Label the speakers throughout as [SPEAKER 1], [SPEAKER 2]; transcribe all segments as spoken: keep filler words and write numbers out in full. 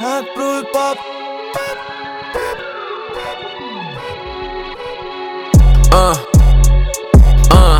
[SPEAKER 1] А, а.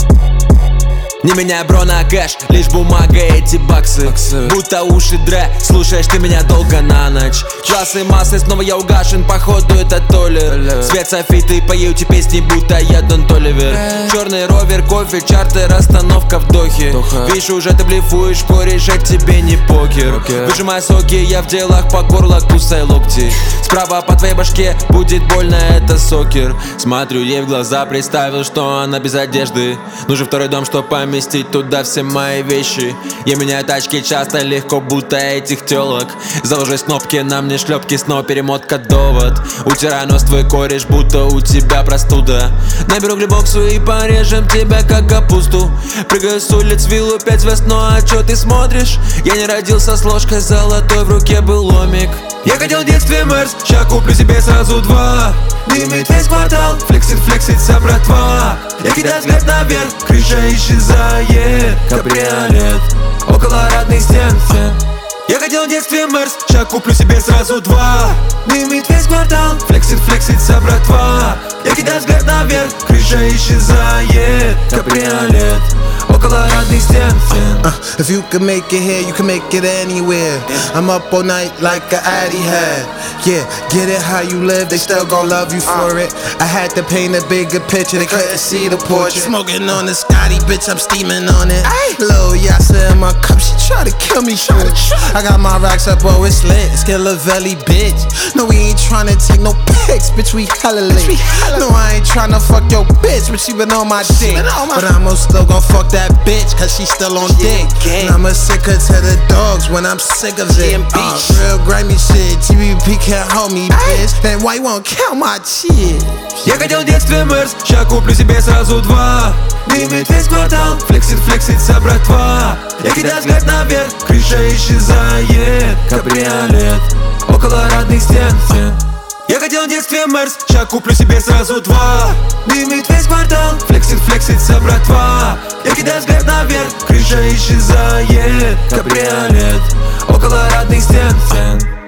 [SPEAKER 1] Не меняй бро на кэш, лишь бумага, эти баксы, баксы. Будто уши дре, слушаешь ты меня долго на ночь. Часы массы, снова я угашен, походу это Толер. Свет софиты, поете песни, будто я Дон Толивер. Черный ровер, кофе, чартер, остановка в Дохе. Видишь, уже ты блефуешь, кореш, а тебе не покер. Выжимай соки, я в делах, по горло кусай локти. Справа по твоей башке будет больно, это сокер. Смотрю ей в глаза, представил, что она без одежды. Нужен второй дом, чтоб поместить туда все мои вещи. Я меняю тачки часто, легко, будто этих телок. Заложись кнопки, на мне шлепки, снова перемотка довод. Утирай нос твой кореш, будто у тебя простуда. Наберу глибоксу и порежем тебя как капусту. Прыгаю с улиц, виллу пять звезд, ну а чё ты смотришь? Я не родился с ложкой золотой, в руке был ломик. Я хотел в детстве Мерс, ща куплю себе сразу два. Дымит весь квартал, флексит, флексит вся братва. Я кидаю взгляд наверх, крыша исчезает. Кабриолет, около родных стен. Я хотел в детстве Мерс, ща куплю себе сразу два. Дымит весь квартал, флексит, флексит вся братва. Я кидаю взгляд наверх, крыша исчезает. Кабриолет, около родных стен.
[SPEAKER 2] uh, If you can make it here, you can make it anywhere. I'm up all night like a Addy had. Yeah, get it how you live, they still gon' love you for it. I had to paint a bigger picture, they couldn't see the portrait. Smoking on the Scotty, bitch, I'm steaming on it. Lil Yassa in my cup, she try to kill me for it. I got my rocks up, oh it's lit, Skilla-Valley, bitch. No, we ain't tryna take no pics, bitch, we hella lit. No, I ain't tryna fuck your bitch, but she been on my dick. But I'ma still gon' fuck that bitch, cause she still on dick. And I'ma sick her to the dogs when I'm sick of it. Uh, real grimy shit, T V P can't hold me, bitch. Then why you won't count my shit?
[SPEAKER 1] Я хотел в детстве Мерс, ща куплю себе сразу два. Дымит весь квартал, флексит, флексит вся братва. Я кидаю взгляд наверх, крыша исчезает. Кабриолет, около родных стен. Я хотел в детстве Мерс, ща куплю себе сразу два. Дымит весь квартал, флексит, флексит вся братва. Я кидаю взгляд наверх, крыша исчезает. Кабриолет, около родных стен.